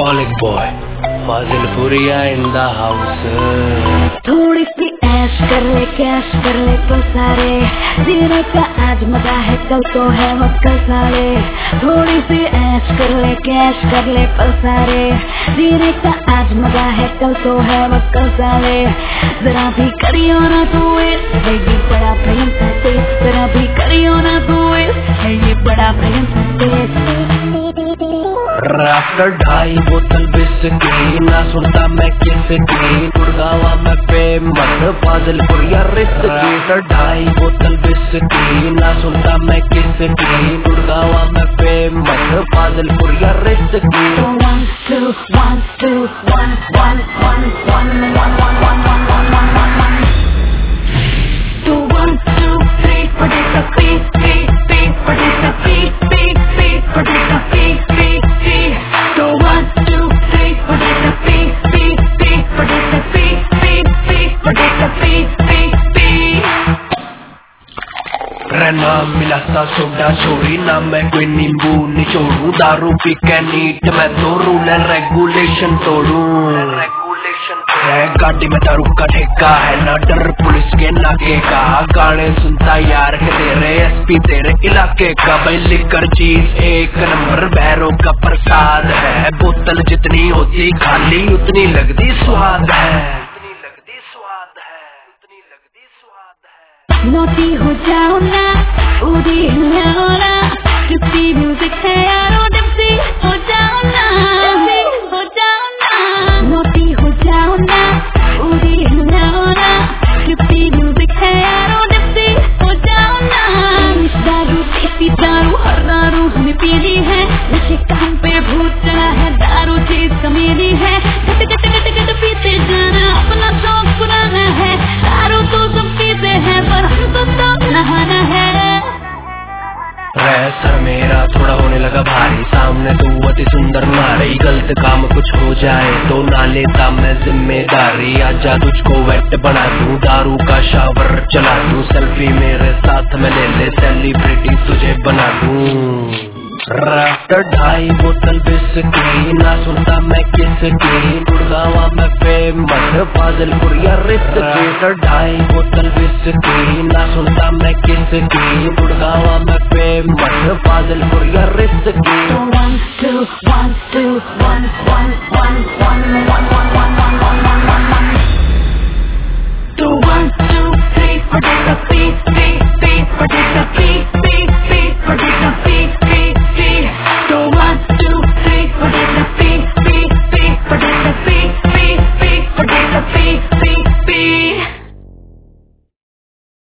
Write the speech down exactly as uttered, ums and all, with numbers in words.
Alcoholic boy, Fazilpuria in the house. थोड़ी सी ऐश कर ले, कैश कर ले तो सारे जीने का आज मजा है, कल तो है वक्ल साले। थोड़ी सी ऐश कर ले, कैश कर ले तो सारे जीने का आज मजा है, कल तो है वक्ल साले। जरा भी करियो ना तू है ये बड़ा प्रेम सा टेस्ट, जरा भी करियो ना तू है ये बड़ा प्रेम सा टेस्ट। राफ्टर ढाई बोतल बिस्की, ना सुनता मैं किसकी, गुड़गावा में फेमस फाजिलपुरिया रिस्की। ढाई बोतल बिस्की, ना सुनता मैं किसकी, गुड़गावा में famous Fazilpuria risky. One two one two one one one one one one one one one one one. Two one two three, put it up, three three three, put it up, three three three, put it up, three three three. Two one two three, put it up, three three three, put it up, three three three, put it up, three three three. रहना मिला सा soda छोड़ी, ना मैं कोई नींबू निचोड़ू, दारू P के नीट मैं तो रूल एंड रेगुलेशन तोड़ू। है गाड़ी में दारू का ठेका है, ना डर पुलिस के नाके का, गाने सुनता यार के तेरे एसपी तेरे इलाके का। भाई लिकर चीज एक नंबर बहरों का प्रसाद है, बोतल जितनी होती खाली उतनी लगती स्वाद है। नोटी हो जाओ ना, उदी हो ना, डिप्टी म्यूजिक है यारो, डिप्टी हो जाओ ना, हो जाओ ना। नोटी हो जाओ ना, उदी हो ना, डिप्टी म्यूजिक है यारो, डिप्टी हो जाओ ना। दारू देसी दारू हर दारू हमें पीनी है, नशे काम पे भूत चढ़ा है, दारू चीज कमीनी है। गट गट गट गट पीते जाना अपना शौक पुराना है, दारू तो सब पीते हैं पर हमको तो नहाना है। सर मेरा थोड़ा होने लगा भारी, सामने तू अति सुंदर नारी, गलत काम कुछ हो जाए तो ना लेता मैं जिम्मेदारी। आजा तुझको वेट बना दूं, दारू का शावर चला दूं, सेल्फी मेरे साथ में ले ले, सेलिब्रिटी तुझे बना दूं। राफ्टर ढाई बोतल बिस्की, ना सुनता मैं किसकी, गुड़गावा में फेमस फाजिलपुरिया रिस्की। ढाई बोतल बिस्की, ना सुनता मैं किसकी, गुड़गावा में famous Fazilpuria risky. One two one two one one one one one one one one one one one one.